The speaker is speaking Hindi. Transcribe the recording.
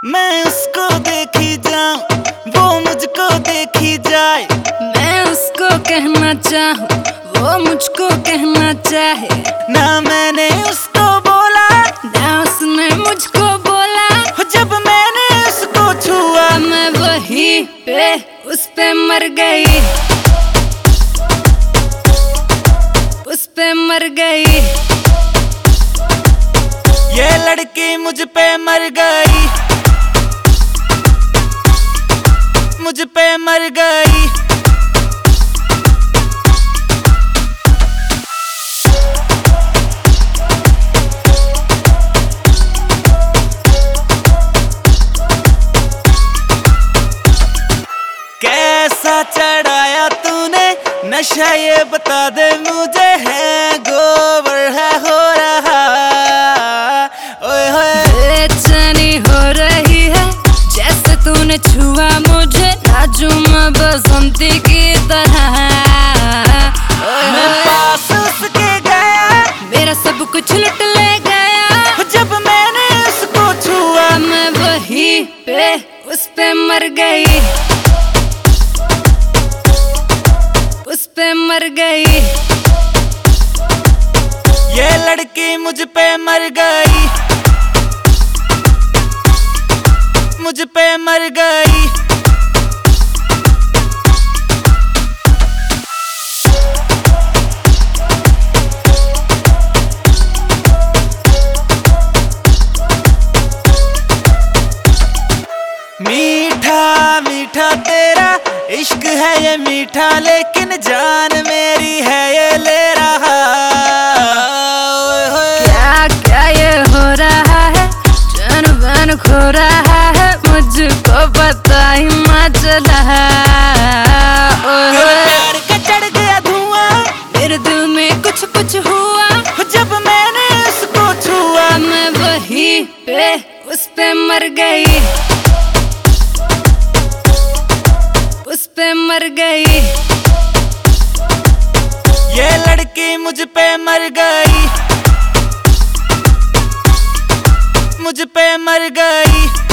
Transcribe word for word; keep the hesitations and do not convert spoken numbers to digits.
मैं उसको देखी जाऊं, वो मुझको देखी जाए। मैं उसको कहना चाहूं, वो मुझको कहना चाहे। ना मैंने उसको बोला, ना उसने मुझको बोला। जब मैंने उसको छुआ, मैं वहीं पे उस पे मर गई, उस पे मर गई। ये लड़की मुझ पे मर गई, मुझ पे मर गई। कैसा चढ़ाया तूने नशा, ये बता दे मुझे, है गोबर है हो रहा। ओए होए बेचैनी हो रही है जैसे तूने छुआ मुझे, नाजुम बसंती की तरह। मैं पास उसके गया, मेरा सब कुछ लुट ले गया। जब मैंने उसको छुआ, मैं वहीं पे उस पे मर गई, उस पे मर गई। ये लड़की मुझ पे मर गई, मुझ पे मर गई। मीठा मीठा तेरा इश्क है ये मीठा, लेकिन जान मेरी है ये ले रहा। क्या क्या ये हो रहा है, जान बन खो रहा है, मुझको पता ही ना चला। प्यार का चढ़ गया धुआं, मेरे दिल में कुछ कुछ हुआ। जब मैंने उसको छुआ, मैं वहीं पे उस पे मर गई, उस पे मर गई। ये लड़की मुझ पे मर गई, मुझ पे मर गई।